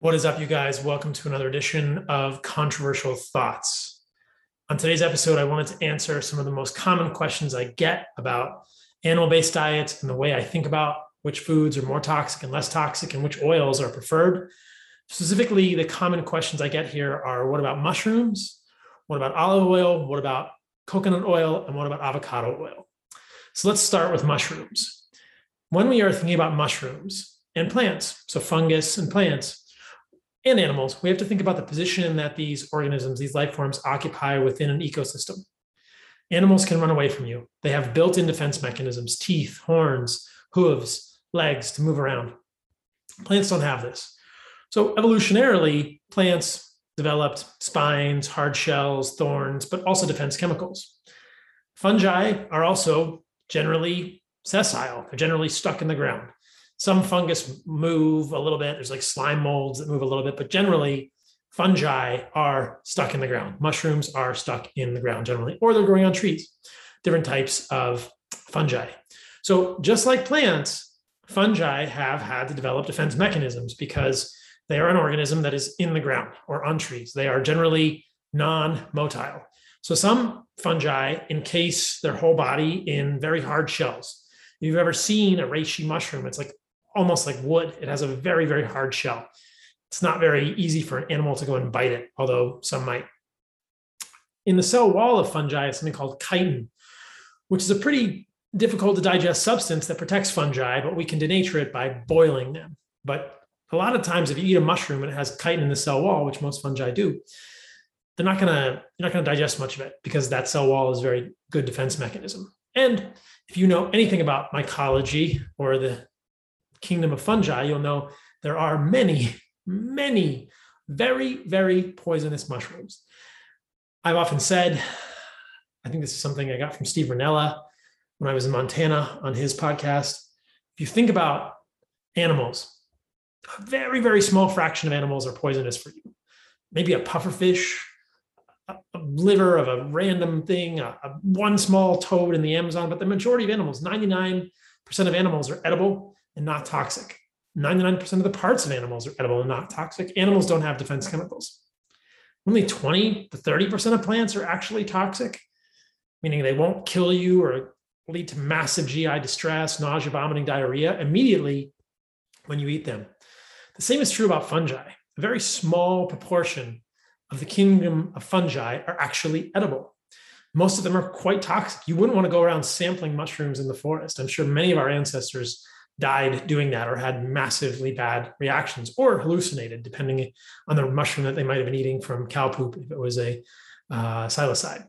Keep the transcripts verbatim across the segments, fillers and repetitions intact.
What is up, you guys? Welcome to another edition of Controversial Thoughts. On today's episode, I wanted to answer some of the most common questions I get about animal-based diets and the way I think about which foods are more toxic and less toxic and which oils are preferred. Specifically, the common questions I get here are: what about mushrooms? What about olive oil? What about coconut oil? And what about avocado oil? So let's start with mushrooms. When we are thinking about mushrooms and plants, so fungus and plants, and animals, we have to think about the position that these organisms, these life forms, occupy within an ecosystem. Animals can run away from you. They have built-in defense mechanisms: teeth, horns, hooves, legs to move around. Plants don't have this. So evolutionarily, plants developed spines, hard shells, thorns, but also defense chemicals. Fungi are also generally sessile. They're generally stuck in the ground. Some fungus move a little bit. There's like slime molds that move a little bit, but generally fungi are stuck in the ground. Mushrooms are stuck in the ground generally, or they're growing on trees, different types of fungi. So just like plants, fungi have had to develop defense mechanisms because they are an organism that is in the ground or on trees. They are generally non-motile. So some fungi encase their whole body in very hard shells. If you've ever seen a reishi mushroom, it's like almost like wood. It has a very, very hard shell. It's not very easy for an animal to go and bite it, although some might. In the cell wall of fungi is something called chitin, which is a pretty difficult to digest substance that protects fungi, but we can denature it by boiling them. But a lot of times if you eat a mushroom and it has chitin in the cell wall, which most fungi do, they're not gonna, you're not gonna digest much of it because that cell wall is a very good defense mechanism. And if you know anything about mycology or the kingdom of fungi, you'll know there are many, many very, very poisonous mushrooms. I've often said, I think this is something I got from Steve Rinella when I was in Montana on his podcast. If you think about animals, a very, very small fraction of animals are poisonous for you. Maybe a pufferfish, a, a liver of a random thing, a, a one small toad in the Amazon, but the majority of animals, ninety-nine percent of animals are edible and not toxic. ninety-nine percent of the parts of animals are edible and not toxic. Animals don't have defense chemicals. Only twenty to thirty percent of plants are actually toxic, meaning they won't kill you or lead to massive G I distress, nausea, vomiting, diarrhea immediately when you eat them. The same is true about fungi. A very small proportion of the kingdom of fungi are actually edible. Most of them are quite toxic. You wouldn't want to go around sampling mushrooms in the forest. I'm sure many of our ancestors died doing that or had massively bad reactions or hallucinated, depending on the mushroom that they might have been eating from cow poop if it was a uh, psilocybe.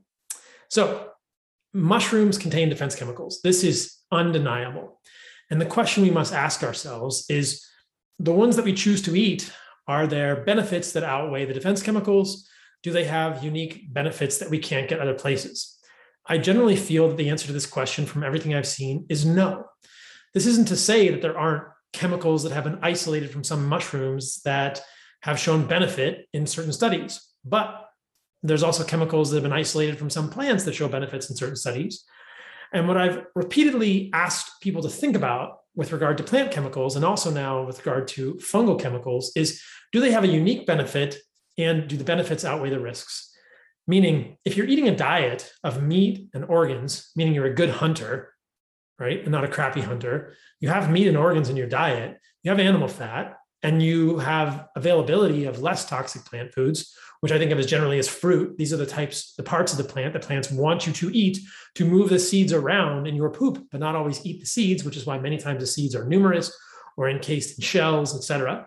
So mushrooms contain defense chemicals. This is undeniable. And the question we must ask ourselves is, the ones that we choose to eat, are there benefits that outweigh the defense chemicals? Do they have unique benefits that we can't get other places? I generally feel that the answer to this question from everything I've seen is no. This isn't to say that there aren't chemicals that have been isolated from some mushrooms that have shown benefit in certain studies, but there's also chemicals that have been isolated from some plants that show benefits in certain studies. And what I've repeatedly asked people to think about with regard to plant chemicals, and also now with regard to fungal chemicals, is, do they have a unique benefit, and do the benefits outweigh the risks? Meaning, if you're eating a diet of meat and organs, meaning you're a good hunter, right, and not a crappy hunter, you have meat and organs in your diet, you have animal fat, and you have availability of less toxic plant foods, which I think of as generally as fruit. These are the types, the parts of the plant that plants want you to eat to move the seeds around in your poop, but not always eat the seeds, which is why many times the seeds are numerous or encased in shells, et cetera.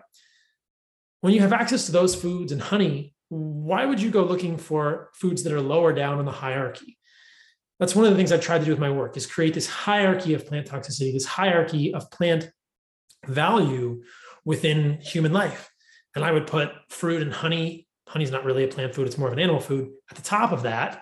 When you have access to those foods and honey, why would you go looking for foods that are lower down in the hierarchy? That's one of the things I've tried to do with my work, is create this hierarchy of plant toxicity, this hierarchy of plant value within human life. And I would put fruit and honey, honey's not really a plant food, it's more of an animal food, at the top of that.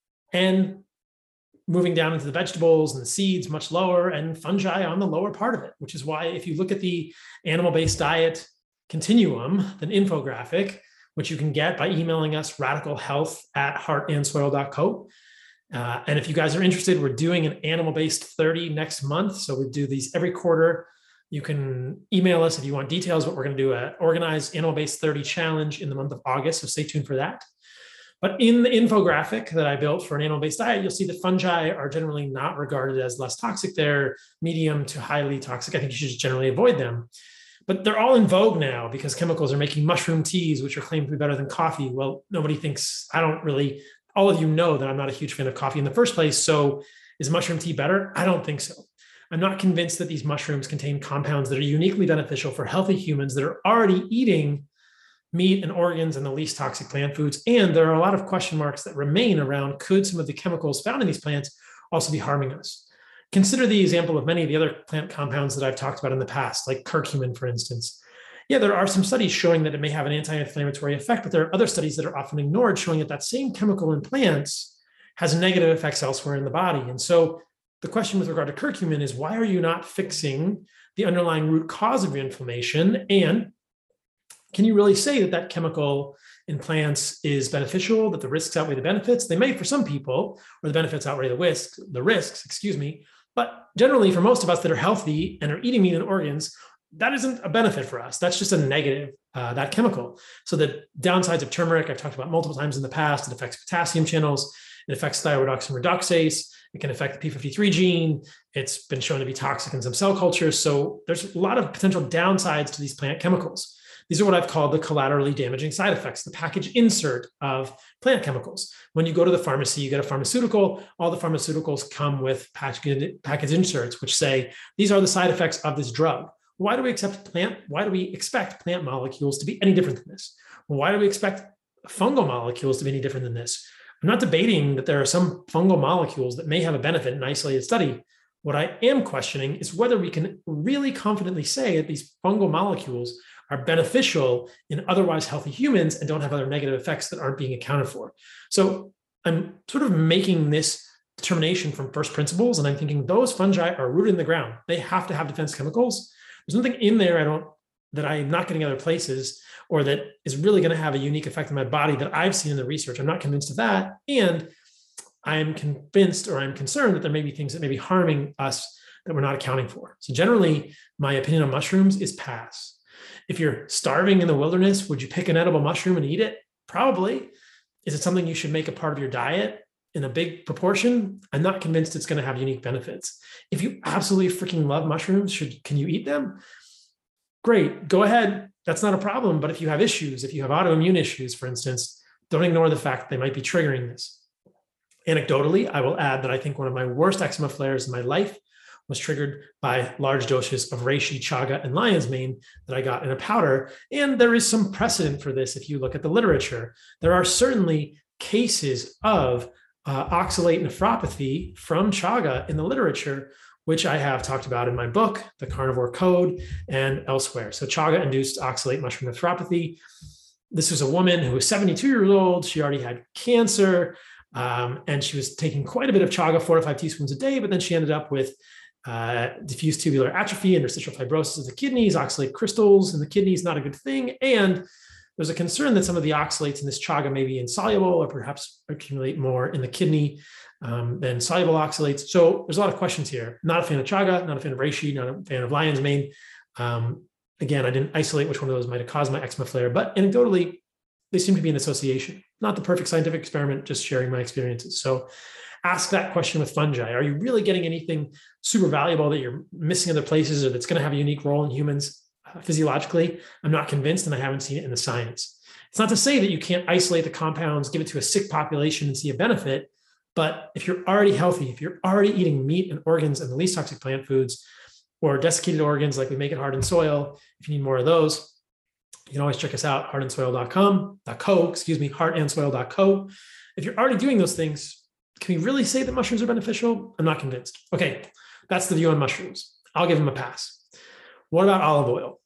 And moving down into the vegetables and the seeds much lower, and fungi on the lower part of it, which is why if you look at the animal-based diet continuum, an infographic, which you can get by emailing us radicalhealth at heartandsoil dot co. Uh, and if you guys are interested, we're doing an animal-based thirty next month. So we do these every quarter. You can email us if you want details, but we're going to do an organized animal-based thirty challenge in the month of August, so stay tuned for that. But in the infographic that I built for an animal-based diet, you'll see that fungi are generally not regarded as less toxic. They're medium to highly toxic. I think you should just generally avoid them. But they're all in vogue now because chemicals are making mushroom teas, which are claimed to be better than coffee. Well, nobody thinks, I don't really, all of you know that I'm not a huge fan of coffee in the first place. So is mushroom tea better? I don't think so. I'm not convinced that these mushrooms contain compounds that are uniquely beneficial for healthy humans that are already eating meat and organs and the least toxic plant foods. And there are a lot of question marks that remain around, could some of the chemicals found in these plants also be harming us? Consider the example of many of the other plant compounds that I've talked about in the past, like curcumin, for instance. Yeah, there are some studies showing that it may have an anti-inflammatory effect, but there are other studies that are often ignored showing that that same chemical in plants has negative effects elsewhere in the body. And so the question with regard to curcumin is, why are you not fixing the underlying root cause of your inflammation? And can you really say that that chemical in plants is beneficial, that the risks outweigh the benefits? They may for some people, or the benefits outweigh the risks, the risks, excuse me. But generally, for most of us that are healthy and are eating meat and organs, that isn't a benefit for us. That's just a negative, uh, that chemical. So the downsides of turmeric, I've talked about multiple times in the past. It affects potassium channels. It affects thyroidoxin reductase. It can affect the P fifty-three gene. It's been shown to be toxic in some cell cultures. So there's a lot of potential downsides to these plant chemicals. These are what I've called the collaterally damaging side effects, the package insert of plant chemicals. When you go to the pharmacy, you get a pharmaceutical. All the pharmaceuticals come with package, package inserts, which say, these are the side effects of this drug. Why do we accept plant? Why do we expect plant molecules to be any different than this? Why do we expect fungal molecules to be any different than this? I'm not debating that there are some fungal molecules that may have a benefit in isolated study. What I am questioning is whether we can really confidently say that these fungal molecules are beneficial in otherwise healthy humans and don't have other negative effects that aren't being accounted for. So I'm sort of making this determination from first principles, and I'm thinking those fungi are rooted in the ground. They have to have defense chemicals. There's nothing in there I don't that I'm not getting other places, or that is really going to have a unique effect on my body that I've seen in the research. I'm not convinced of that. And I'm convinced, or I'm concerned, that there may be things that may be harming us that we're not accounting for. So generally, my opinion on mushrooms is pass. If you're starving in the wilderness, would you pick an edible mushroom and eat it? Probably. Is it something you should make a part of your diet in a big proportion? I'm not convinced it's going to have unique benefits. If you absolutely freaking love mushrooms, should can you eat them? Great, go ahead. That's not a problem. But if you have issues, if you have autoimmune issues, for instance, don't ignore the fact that they might be triggering this. Anecdotally, I will add that I think one of my worst eczema flares in my life was triggered by large doses of reishi, chaga, and lion's mane that I got in a powder. And there is some precedent for this if you look at the literature. There are certainly cases of uh, oxalate nephropathy from chaga in the literature, which I have talked about in my book, The Carnivore Code, and elsewhere. So chaga-induced oxalate mushroom nephropathy. This was a woman who was seventy-two years old. She already had cancer, um, and she was taking quite a bit of chaga, four to five teaspoons a day, but then she ended up with Uh, diffuse tubular atrophy, interstitial fibrosis of the kidneys, oxalate crystals in the kidneys, not a good thing. And there's a concern that some of the oxalates in this chaga may be insoluble or perhaps accumulate more in the kidney um, than soluble oxalates. So there's a lot of questions here. Not a fan of chaga, not a fan of reishi, not a fan of lion's mane. Um, again, I didn't isolate which one of those might have caused my eczema flare, but anecdotally, they seem to be an association. Not the perfect scientific experiment, just sharing my experiences. So ask that question with fungi. Are you really getting anything super valuable that you're missing other places, or that's going to have a unique role in humans uh, physiologically? I'm not convinced, and I haven't seen it in the science. It's not to say that you can't isolate the compounds, give it to a sick population and see a benefit. But if you're already healthy, if you're already eating meat and organs and the least toxic plant foods, or desiccated organs like we make at Heart and Soil, if you need more of those, you can always check us out, heart and soil dot com, .co, excuse me, heart and soil dot co. If you're already doing those things, can we really say that mushrooms are beneficial? I'm not convinced. Okay, that's the view on mushrooms. I'll give them a pass. What about olive oil?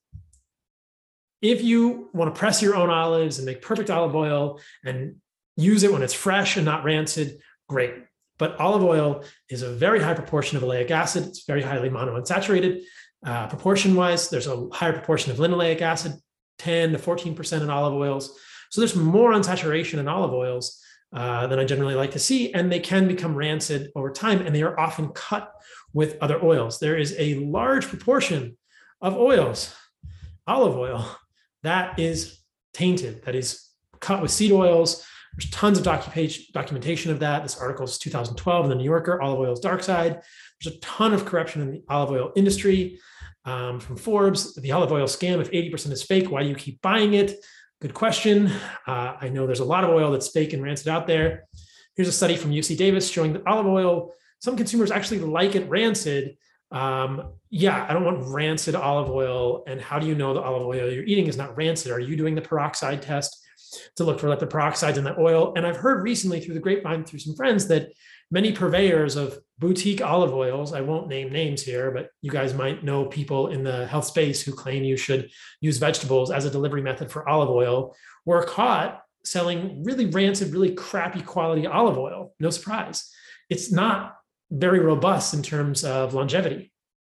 If you want to press your own olives and make perfect olive oil and use it when it's fresh and not rancid, great. But olive oil is a very high proportion of oleic acid. It's very highly monounsaturated. Uh, proportion-wise, there's a higher proportion of linoleic acid, ten to fourteen percent in olive oils. So there's more unsaturation in olive oils Uh, than I generally like to see, and they can become rancid over time, and they are often cut with other oils. There is a large proportion of oils. Olive oil, that is tainted, that is cut with seed oils. There's tons of documentation of that. This article is two thousand twelve in the New Yorker, olive oil's dark side. There's a ton of corruption in the olive oil industry. Um, from Forbes, the olive oil scam, if eighty percent is fake, why do you keep buying it? Good question. Uh, I know there's a lot of oil that's fake and rancid out there. Here's a study from U C Davis showing that olive oil, some consumers actually like it rancid. Um, yeah, I don't want rancid olive oil. And how do you know the olive oil you're eating is not rancid? Are you doing the peroxide test to look for like the peroxides in the oil? And I've heard recently through the grapevine, through some friends, that many purveyors of boutique olive oils, I won't name names here, but you guys might know people in the health space who claim you should use vegetables as a delivery method for olive oil, were caught selling really rancid, really crappy quality olive oil. No surprise. It's not very robust in terms of longevity.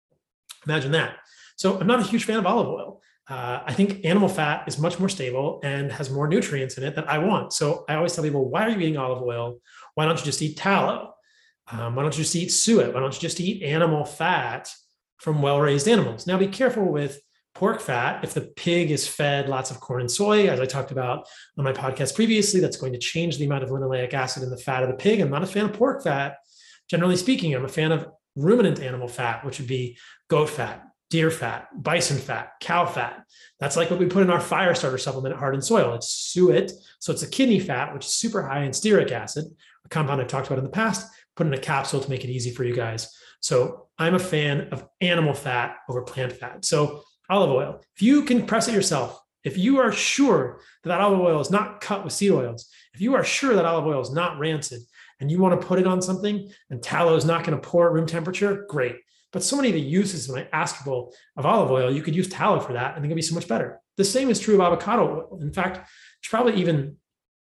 Imagine that. So I'm not a huge fan of olive oil. Uh, I think animal fat is much more stable and has more nutrients in it that I want. So I always tell people, why are you eating olive oil? Why don't you just eat tallow? Um, why don't you just eat suet? Why don't you just eat animal fat from well-raised animals? Now be careful with pork fat. If the pig is fed lots of corn and soy, as I talked about on my podcast previously, that's going to change the amount of linoleic acid in the fat of the pig. I'm not a fan of pork fat. Generally speaking, I'm a fan of ruminant animal fat, which would be goat fat, deer fat, bison fat, cow fat. That's like what we put in our fire starter supplement at Heart and Soil. It's suet. So it's a kidney fat, which is super high in stearic acid, a compound I've talked about in the past, put in a capsule to make it easy for you guys. So I'm a fan of animal fat over plant fat. So olive oil, if you can press it yourself, if you are sure that that olive oil is not cut with seed oils, if you are sure that olive oil is not rancid, and you want to put it on something and tallow is not going to pour at room temperature, great. But so many of the uses when I ask people of olive oil, you could use tallow for that and it's going to be so much better. The same is true of avocado oil. In fact, there's probably even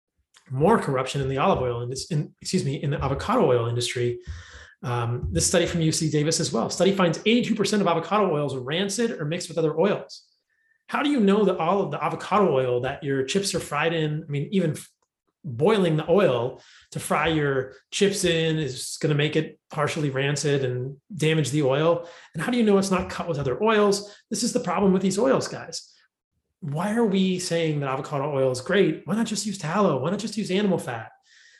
more corruption in the olive oil in this, in, excuse me, in the avocado oil industry. Um, this study from U C Davis as well. Study finds eighty-two percent of avocado oils are rancid or mixed with other oils. How do you know that all of the avocado oil that your chips are fried in, I mean, even boiling the oil to fry your chips in is going to make it partially rancid and damage the oil? And how do you know it's not cut with other oils? This is the problem with these oils, guys. Why are we saying that avocado oil is great? Why not just use tallow? Why not just use animal fat?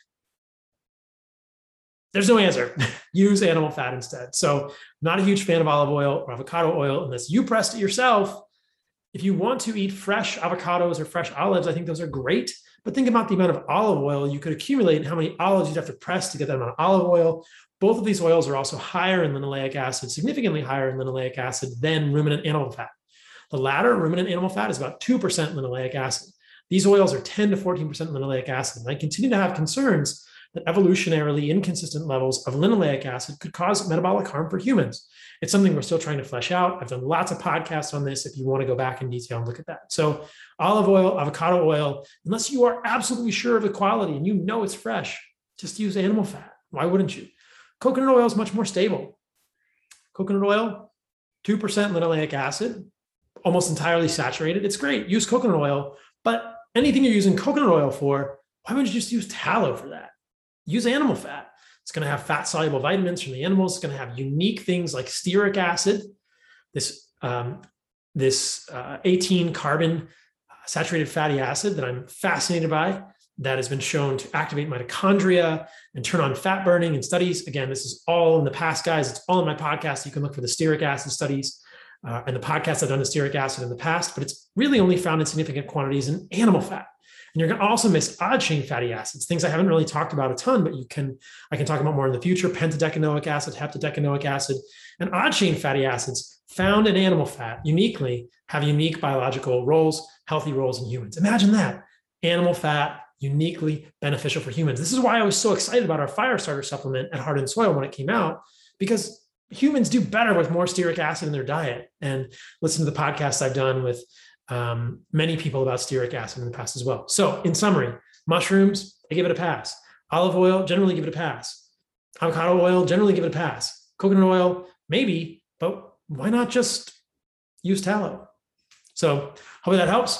There's no answer. Use animal fat instead. So I'm not a huge fan of olive oil or avocado oil unless you pressed it yourself. If you want to eat fresh avocados or fresh olives, I think those are great. But think about the amount of olive oil you could accumulate and how many olives you'd have to press to get that amount of olive oil. Both of these oils are also higher in linoleic acid, significantly higher in linoleic acid than ruminant animal fat. The latter, ruminant animal fat, is about two percent linoleic acid. These oils are ten to fourteen percent linoleic acid. And I continue to have concerns that evolutionarily inconsistent levels of linoleic acid could cause metabolic harm for humans. It's something we're still trying to flesh out. I've done lots of podcasts on this if you want to go back in detail and look at that. So olive oil, avocado oil, unless you are absolutely sure of the quality and you know it's fresh, just use animal fat. Why wouldn't you? Coconut oil is much more stable. Coconut oil, two percent linoleic acid, almost entirely saturated. It's great. Use coconut oil, but anything you're using coconut oil for, why wouldn't you just use tallow for that? Use animal fat. It's going to have fat-soluble vitamins from the animals. It's going to have unique things like stearic acid, this, um, this uh, eighteen carbon saturated fatty acid that I'm fascinated by, that has been shown to activate mitochondria and turn on fat burning in studies. Again, this is all in the past, guys. It's all in my podcast. You can look for the stearic acid studies uh, and the podcasts I've done the stearic acid in the past, but it's really only found in significant quantities in animal fat. And you're going to also miss odd chain fatty acids, things I haven't really talked about a ton, but you can, I can talk about more in the future: pentadecanoic acid, heptadecanoic acid, and odd chain fatty acids found in animal fat uniquely have unique biological roles, healthy roles in humans. Imagine that. Animal fat, uniquely beneficial for humans. This is why I was so excited about our fire starter supplement at Heart and Soil when it came out, because humans do better with more stearic acid in their diet. And listen to the podcasts I've done with Um, many people about stearic acid in the past as well. So in summary, mushrooms, I give it a pass. Olive oil, generally give it a pass. Avocado oil, generally give it a pass. Coconut oil, maybe, but why not just use tallow? So hopefully that helps.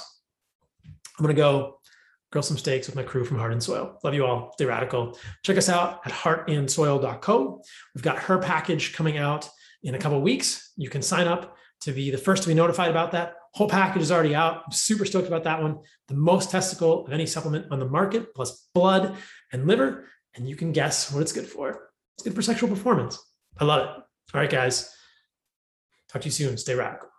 I'm going to go grill some steaks with my crew from Heart and Soil. Love you all. Stay radical. Check us out at heart and soil dot co. We've got her package coming out in a couple of weeks. You can sign up to be the first to be notified about that. Whole package is already out. I'm super stoked about that one. The most testicle of any supplement on the market, plus blood and liver. And you can guess what it's good for. It's good for sexual performance. I love it. All right, guys. Talk to you soon. Stay radical.